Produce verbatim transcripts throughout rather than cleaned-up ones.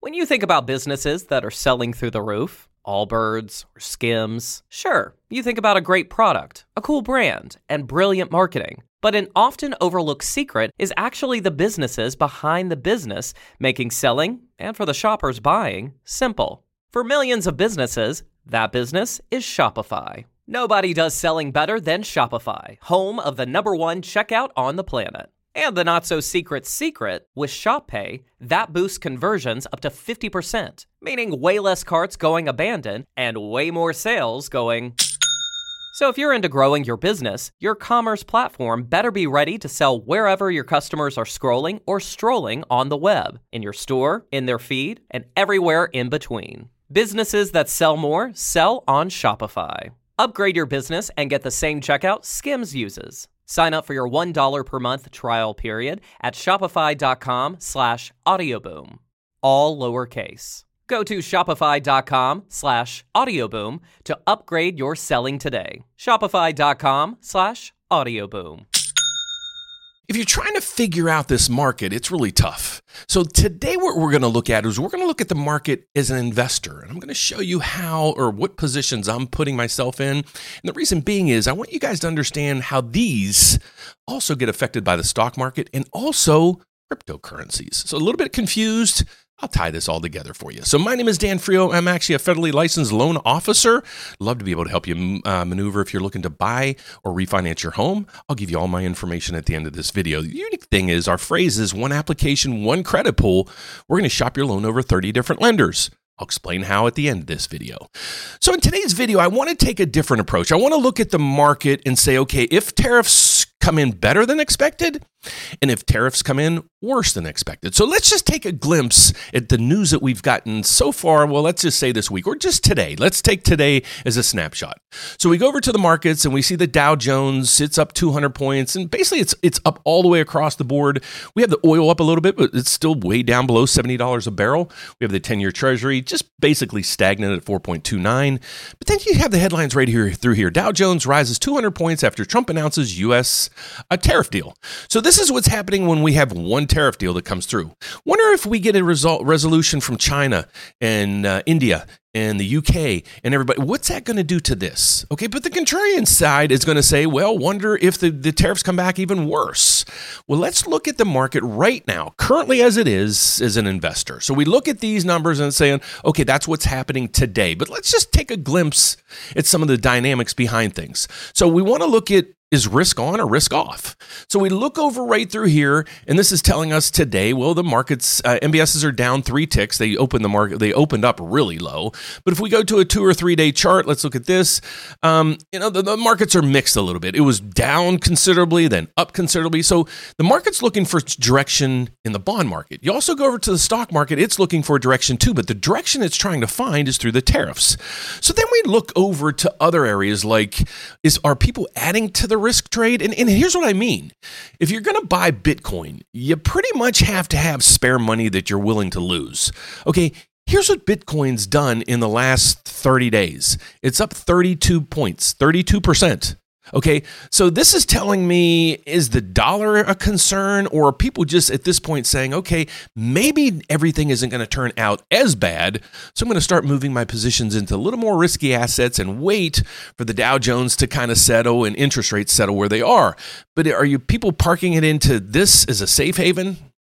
When you think about businesses that are selling through the roof, Allbirds or Skims, sure, you think about a great product, a cool brand, and brilliant marketing. But an often overlooked secret is actually the businesses behind the business, making selling, and for the shoppers buying, simple. For millions of businesses, that business is Shopify. Nobody does selling better than Shopify, home of the number one checkout on the planet. And the not-so-secret secret, with ShopPay, that boosts conversions up to fifty percent, meaning way less carts going abandoned and way more sales going... So if you're into growing your business, your commerce platform better be ready to sell wherever your customers are scrolling or strolling on the web, in your store, in their feed, and everywhere in between. Businesses that sell more sell on Shopify. Upgrade your business and get the same checkout Skims uses. Sign up for your one dollar per month trial period at shopify.com slash audioboom. All lowercase. Go to shopify.com slash audioboom to upgrade your selling today. Shopify.com slash audioboom. If you're trying to figure out this market, it's really tough. So today what we're going to look at is we're going to look at the market as an investor. And I'm going to show you how or what positions I'm putting myself in. And the reason being is I want you guys to understand how these also get affected by the stock market and also cryptocurrencies. So a little bit confused. I'll tie this all together for you. So my name is Dan Frio. I'm actually a federally licensed loan officer. Love to be able to help you uh, maneuver if you're looking to buy or refinance your home. I'll give you all my information at the end of this video. The unique thing is our phrase is one application, one credit pool. We're going to shop your loan over thirty different lenders. I'll explain how at the end of this video. So in today's video, I want to take a different approach. I want to look at the market and say, okay, if tariffs come in better than expected, and if tariffs come in worse than expected. So let's just take a glimpse at the news that we've gotten so far. Well, let's just say this week or just today. Let's take today as a snapshot. So we go over to the markets and we see the Dow Jones, it's up two hundred points. And basically it's it's up all the way across the board. We have the oil up a little bit, but it's still way down below seventy dollars a barrel. We have the ten-year treasury just basically stagnant at four point two nine. But then you have the headlines right here through here. Dow Jones rises two hundred points after Trump announces U S a tariff deal. So this is what's happening when we have one tariff deal that comes through. Wonder if we get a result resolution from China and uh, India and the U K and everybody. What's that going to do to this? Okay, but the contrarian side is going to say, well, wonder if the, the tariffs come back even worse. Well, let's look at the market right now, currently as it is as an investor. So we look at these numbers and saying, okay, that's what's happening today. But let's just take a glimpse at some of the dynamics behind things. So we want to look at, is risk on or risk off? So we look over right through here, and this is telling us today, well, the markets, uh, M B Ss are down three ticks. They opened the market, they opened up really low. But if we go to a two or three day chart, let's look at this. Um, you know, the, the markets are mixed a little bit. It was down considerably, then up considerably. So the market's looking for direction in the bond market. You also go over to the stock market, it's looking for direction too, but the direction it's trying to find is through the tariffs. So then we look over to other areas like, is are people adding to the risk trade? And, and here's what I mean. If you're going to buy Bitcoin, you pretty much have to have spare money that you're willing to lose. Okay, here's what Bitcoin's done in the last thirty days. It's up thirty-two points, thirty-two percent. Okay, so this is telling me, is the dollar a concern, or are people just at this point saying, okay, maybe everything isn't going to turn out as bad, so I'm going to start moving my positions into a little more risky assets and wait for the Dow Jones to kind of settle and interest rates settle where they are. But are you people parking it into this as a safe haven?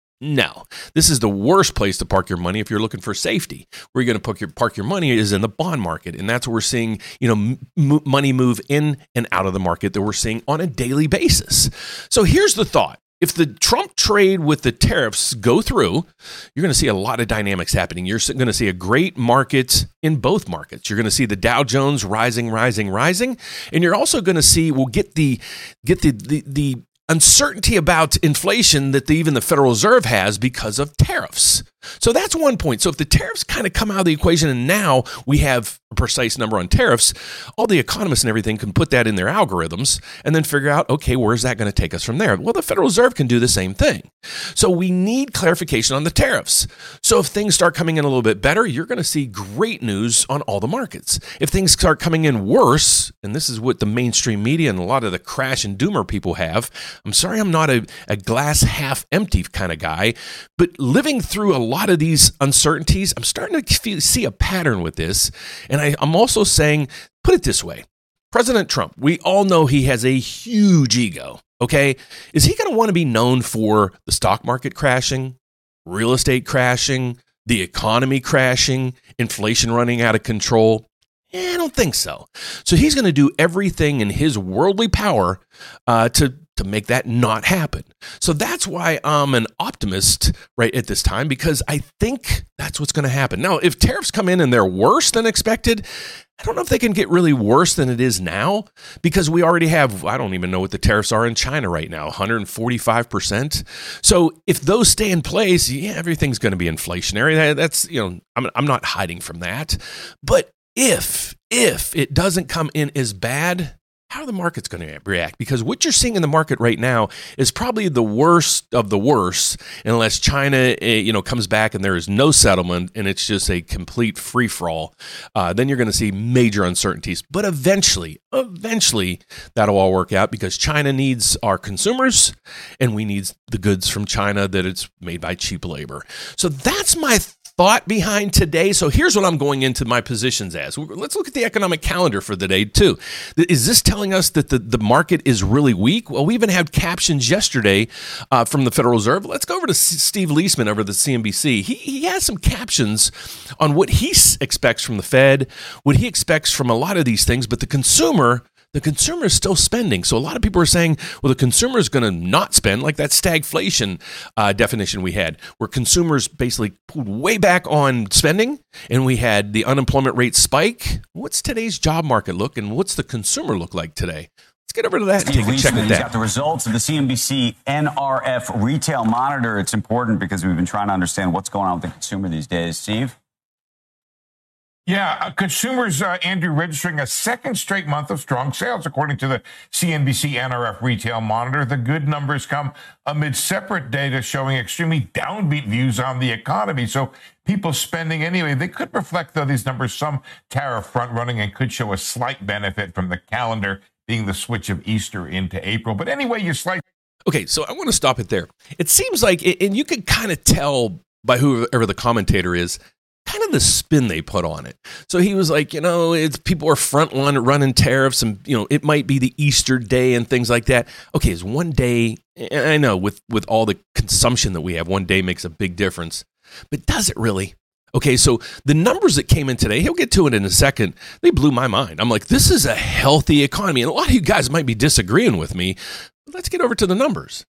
No, this is the worst place to park your money if you're looking for safety. Where you're going to park your, park your money is in the bond market. And that's what we're seeing, you know, m- money move in and out of the market that we're seeing on a daily basis. So here's the thought. If the Trump trade with the tariffs go through, you're going to see a lot of dynamics happening. You're going to see a great market in both markets. You're going to see the Dow Jones rising, rising, rising. And you're also going to see, we'll get the, get the, the, the, uncertainty about inflation that the, even the Federal Reserve has because of tariffs. So that's one point. So if the tariffs kind of come out of the equation and now we have a precise number on tariffs, all the economists and everything can put that in their algorithms and then figure out, okay, where's that going to take us from there? Well, the Federal Reserve can do the same thing. So we need clarification on the tariffs. So if things start coming in a little bit better, you're going to see great news on all the markets. If things start coming in worse, and this is what the mainstream media and a lot of the crash and doomer people have, I'm sorry I'm not a, a glass half empty kind of guy, but living through a lot of these uncertainties, I'm starting to feel, see a pattern with this. And I, I'm also saying, put it this way. President Trump, we all know he has a huge ego, okay? Is he going to want to be known for the stock market crashing, real estate crashing, the economy crashing, inflation running out of control? Eh, I don't think so. So he's going to do everything in his worldly power uh, to to make that not happen. So that's why I'm an optimist right at this time, because I think that's what's going to happen. Now, if tariffs come in and they're worse than expected, I don't know if they can get really worse than it is now, because we already have, I don't even know what the tariffs are in China right now, one hundred forty-five percent. So if those stay in place, yeah, everything's going to be inflationary. That's, you know, I'm, I'm not hiding from that. But if, if it doesn't come in as bad, how are the markets going to react? Because what you're seeing in the market right now is probably the worst of the worst, unless China, you know, comes back and there is no settlement and it's just a complete free-for-all. Uh, then you're going to see major uncertainties. But eventually, eventually, that'll all work out, because China needs our consumers and we need the goods from China that it's made by cheap labor. So that's my thought behind today. So here's what I'm going into my positions as. Let's look at the economic calendar for the day too. Is this telling us that the, the market is really weak? Well, we even had captions yesterday uh, from the Federal Reserve. Let's go over to S- Steve Leisman over the C N B C. He, he has some captions on what he s- expects from the Fed, what he expects from a lot of these things, but the consumer The consumer is still spending. So a lot of people are saying, well, the consumer is going to not spend, like that stagflation uh, definition we had, where consumers basically pulled way back on spending, and we had the unemployment rate spike. What's today's job market look, and what's the consumer look like today? Let's get over to that and take a check at that. Got the results of the C N B C N R F Retail Monitor. It's important because we've been trying to understand what's going on with the consumer these days. Steve? Yeah, uh, consumers, uh, Andrew, registering a second straight month of strong sales, according to the C N B C N R F Retail Monitor. The good numbers come amid separate data showing extremely downbeat views on the economy. So people spending anyway. They could reflect, though, these numbers, some tariff front running, and could show a slight benefit from the calendar being the switch of Easter into April. But anyway, you slight. Okay, so I want to stop it there. It seems like, and you can kind of tell by whoever the commentator is, kind of the spin they put on it. So he was like, you know, it's people are front running tariffs, and, you know, it might be the Easter day and things like that. Okay, is one day, and I know with, with all the consumption that we have, one day makes a big difference, but does it really? Okay, so the numbers that came in today, he'll get to it in a second, they blew my mind. I'm like, this is a healthy economy. And a lot of you guys might be disagreeing with me. But let's get over to the numbers.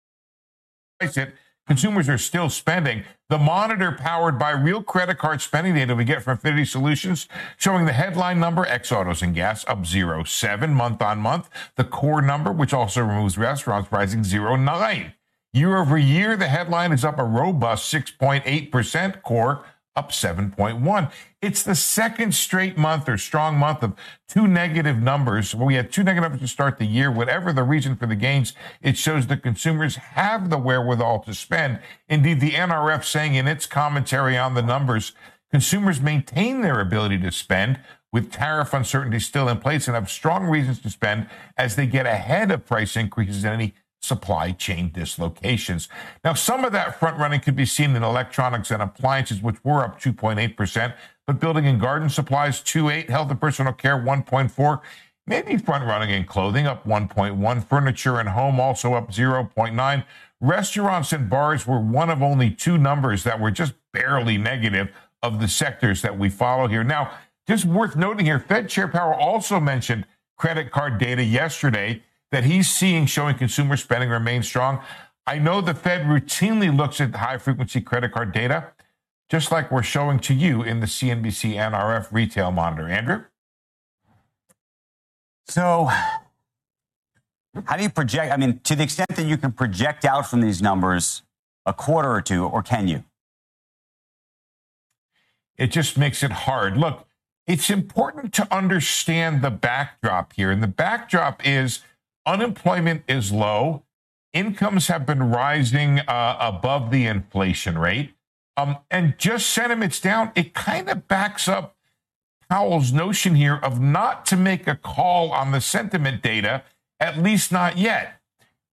Consumers are still spending. The monitor, powered by real credit card spending data we get from Affinity Solutions, showing the headline number, ex autos and gas, up zero point seven month on month. The core number, which also removes restaurants, rising zero point nine. Year over year, the headline is up a robust six point eight percent. Core up seven point one. It's the second straight month or strong month of two negative numbers. Well, we had two negative numbers to start the year. Whatever the reason for the gains, it shows that consumers have the wherewithal to spend. Indeed, the N R F saying in its commentary on the numbers, consumers maintain their ability to spend with tariff uncertainty still in place and have strong reasons to spend as they get ahead of price increases in any supply chain dislocations. Now, some of that front running could be seen in electronics and appliances, which were up two point eight percent, but building and garden supplies two point eight, health and personal care one point four, maybe front running in clothing up one point one, furniture and home also up zero point nine. Restaurants and bars were one of only two numbers that were just barely negative of the sectors that we follow here. Now, just worth noting here, Fed Chair Powell also mentioned credit card data yesterday that he's seeing showing consumer spending remains strong. I know the Fed routinely looks at high-frequency credit card data, just like we're showing to you in the C N B C N R F Retail Monitor. Andrew? So how do you project? I mean, to the extent that you can project out from these numbers a quarter or two, or can you? It just makes it hard. Look, it's important to understand the backdrop here. And the backdrop is unemployment is low. Incomes have been rising uh, above the inflation rate. Um, and just sentiment's down. It kind of backs up Powell's notion here of not to make a call on the sentiment data, at least not yet.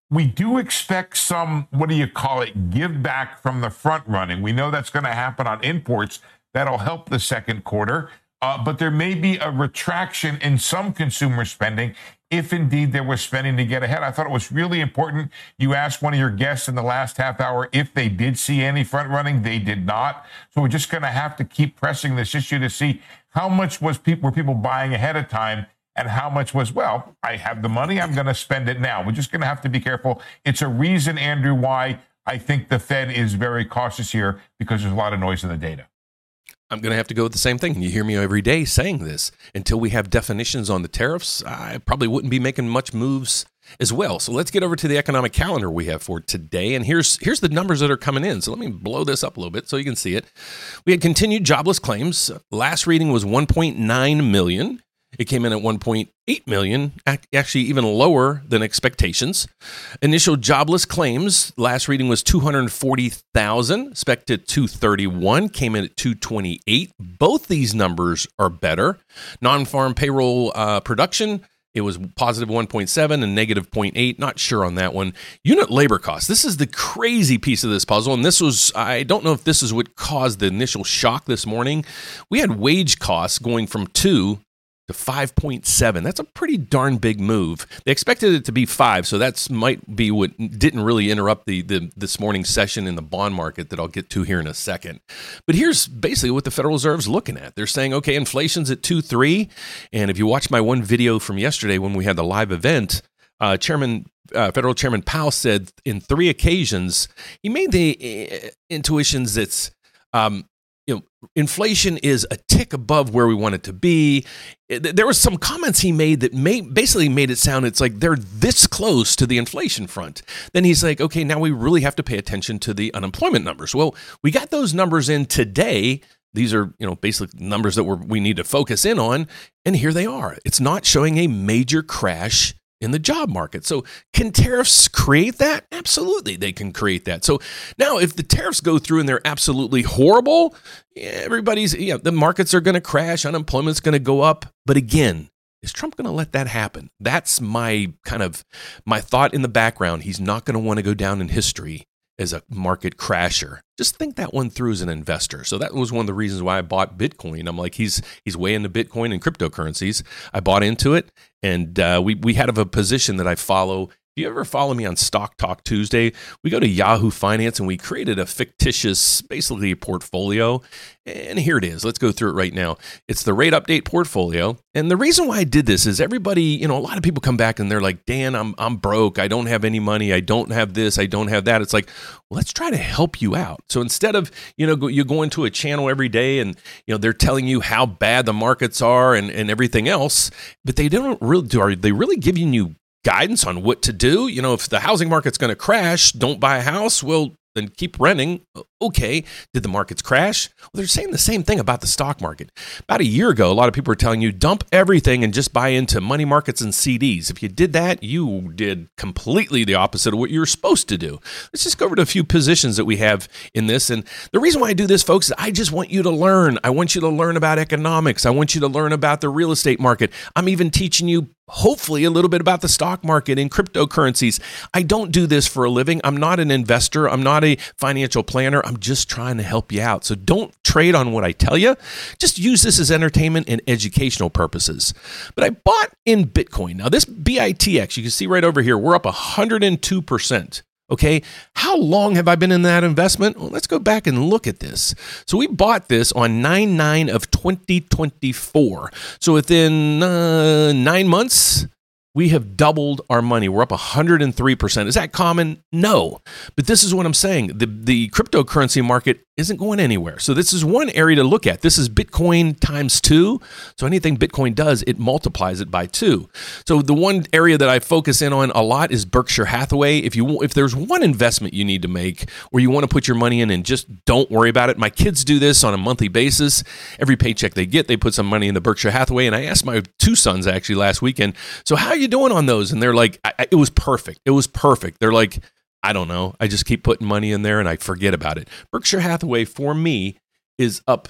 we do expect some, what do you call it, give back from the front running. We know that's going to happen on imports. That'll help the second quarter. Uh, but there may be a retraction in some consumer spending if indeed there was spending to get ahead. I thought it was really important. You asked one of your guests in the last half hour if they did see any front running. They did not. So we're just going to have to keep pressing this issue to see how much was people, were people buying ahead of time and how much was, well, I have the money, I'm going to spend it now. We're just going to have to be careful. It's a reason, Andrew, why I think the Fed is very cautious here, because there's a lot of noise in the data. I'm going to have to go with the same thing. You hear me every day saying this. Until we have definitions on the tariffs, I probably wouldn't be making much moves as well. So let's get over to the economic calendar we have for today. And here's here's the numbers that are coming in. So let me blow this up a little bit so you can see it. We had continued jobless claims. Last reading was one point nine million. It came in at one point eight million, actually even lower than expectations. Initial jobless claims, last reading was two hundred forty thousand, expected two thirty-one, came in at two twenty-eight. Both these numbers are better. Non-farm payroll uh, production, it was positive one point seven and negative zero point eight. Not sure on that one. Unit labor costs. This is the crazy piece of this puzzle. And this was, I don't know if this is what caused the initial shock this morning. We had wage costs going from two to five point seven. That's a pretty darn big move. They expected it to be five, so that's might be what didn't really interrupt the, the this morning's session in the bond market that I'll get to here in a second. But here's basically what the Federal Reserve's looking at. They're saying, okay, inflation's at two point three, and if you watch my one video from yesterday when we had the live event, uh, Chairman uh, Federal Chairman Powell said in three occasions, he made the uh, intuitions that's um, you know, inflation is a tick above where we want it to be. There were some comments he made that may, basically made it sound it's like they're this close to the inflation front. Then he's like, okay, now we really have to pay attention to the unemployment numbers. Well, we got those numbers in today. These are, you know, basically numbers that we're, we need to focus in on. And here they are. It's not showing a major crash in the job market. So can tariffs create that? Absolutely, they can create that. So now if the tariffs go through and they're absolutely horrible, everybody's, yeah, the markets are going to crash, unemployment's going to go up. But again, is Trump going to let that happen? That's my kind of, my thought in the background. He's not going to want to go down in history as a market crasher. Just think that one through as an investor. So that was one of the reasons why I bought Bitcoin. I'm like, he's he's way into Bitcoin and cryptocurrencies. I bought into it, and uh, we we had a position that I follow. If you ever follow me on Stock Talk Tuesday, we go to Yahoo Finance and we created a fictitious, basically a portfolio. And here it is. Let's go through it right now. It's the rate update portfolio. And the reason why I did this is everybody, you know, a lot of people come back and they're like, Dan, I'm I'm broke. I don't have any money. I don't have this. I don't have that. It's like, well, let's try to help you out. So instead of, you know, go, you go into a channel every day and, you know, they're telling you how bad the markets are and, and everything else, but they don't really do, are they really giving you guidance on what to do? You know, if the housing market's going to crash, don't buy a house. Well, then keep renting. Okay. Did the markets crash? Well, they're saying the same thing about the stock market. About a year ago, a lot of people were telling you dump everything and just buy into money markets and C Ds. If you did that, you did completely the opposite of what you were supposed to do. Let's just go over to a few positions that we have in this. And the reason why I do this, folks, is I just want you to learn. I want you to learn about economics. I want you to learn about the real estate market. I'm even teaching you hopefully a little bit about the stock market and cryptocurrencies. I don't do this for a living. I'm not an investor. I'm not a financial planner. I'm just trying to help you out. So don't trade on what I tell you. Just use this as entertainment and educational purposes. But I bought in Bitcoin. Now this B I T X, you can see right over here, we're up one hundred two percent. Okay, how long have I been in that investment? Well, let's go back and look at this. So we bought this on nine nine of twenty twenty-four. So within uh, nine months, we have doubled our money. We're up one hundred three percent. Is that common? No. But this is what I'm saying. The, the cryptocurrency market isn't going anywhere. So this is one area to look at. This is Bitcoin times two. So anything Bitcoin does, it multiplies it by two. So the one area that I focus in on a lot is Berkshire Hathaway. If you if there's one investment you need to make where you want to put your money in and just don't worry about it. My kids do this on a monthly basis. Every paycheck they get, they put some money in the Berkshire Hathaway. And I asked my two sons actually last weekend, so how are you doing on those? And they're like, I, it was perfect. It was perfect. They're like, I don't know. I just keep putting money in there and I forget about it. Berkshire Hathaway for me is up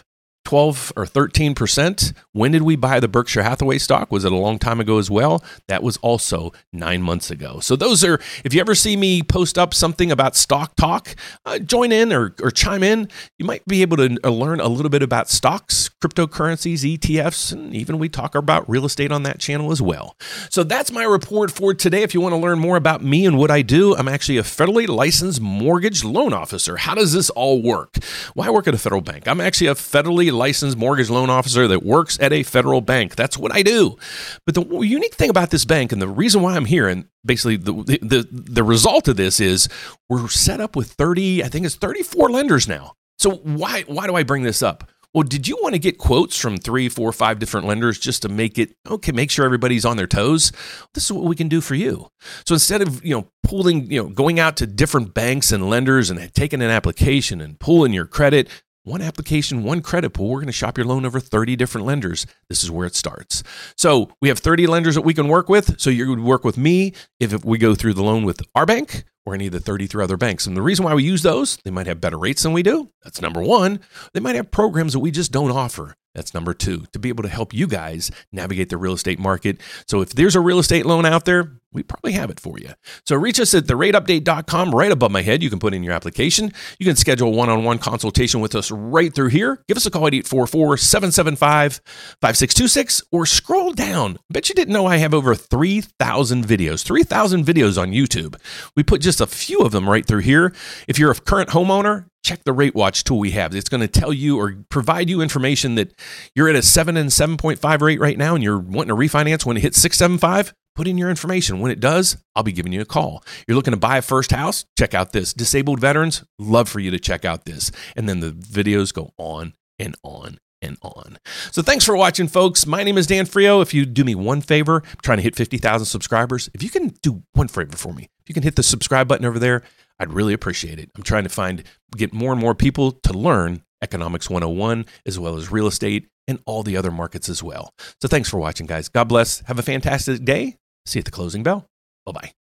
twelve or thirteen percent. When did we buy the Berkshire Hathaway stock? Was it a long time ago as well? That was also nine months ago. So those are, if you ever see me post up something about stock talk, uh, join in or, or chime in. You might be able to learn a little bit about stocks, cryptocurrencies, E T Fs, and even we talk about real estate on that channel as well. So that's my report for today. If you want to learn more about me and what I do, I'm actually a federally licensed mortgage loan officer. How does this all work? Well, I work at a federal bank. I'm actually a federally licensed mortgage loan officer that works at a federal bank. That's what I do. But the unique thing about this bank, and the reason why I'm here, and basically the, the the result of this is we're set up with thirty, I think it's thirty-four lenders now. So why why do I bring this up? Well, did you want to get quotes from three, four, five different lenders just to make it, okay, make sure everybody's on their toes? This is what we can do for you. So instead of, you know, pulling, you know, going out to different banks and lenders and taking an application and pulling your credit, one application, one credit pool, we're going to shop your loan over thirty different lenders. This is where it starts. So we have thirty lenders that we can work with. So you would work with me if we go through the loan with our bank or any of the thirty-three other banks. And the reason why we use those, they might have better rates than we do. That's number one. They might have programs that we just don't offer. That's number two, to be able to help you guys navigate the real estate market. So if there's a real estate loan out there, we probably have it for you. So reach us at the rate update dot com right above my head. You can put in your application. You can schedule a one-on-one consultation with us right through here. Give us a call at eight four four, seven seven five, five six two six or scroll down. I bet you didn't know I have over three thousand videos, three thousand videos on YouTube. We put just a few of them right through here. If you're a current homeowner, check the Rate Watch tool we have. It's going to tell you or provide you information that you're at a seven and seven point five rate right now and you're wanting to refinance when it hits six seven five. Put in your information. When it does, I'll be giving you a call. You're looking to buy a first house? Check out this. Disabled veterans? Love for you to check out this. And then the videos go on and on and on. So thanks for watching, folks. My name is Dan Frio. If you do me one favor, I'm trying to hit fifty thousand subscribers. If you can do one favor for me, if you can hit the subscribe button over there, I'd really appreciate it. I'm trying to find, get more and more people to learn Economics one oh one, as well as real estate and all the other markets as well. So thanks for watching, guys. God bless. Have a fantastic day. See you at the closing bell. Bye-bye.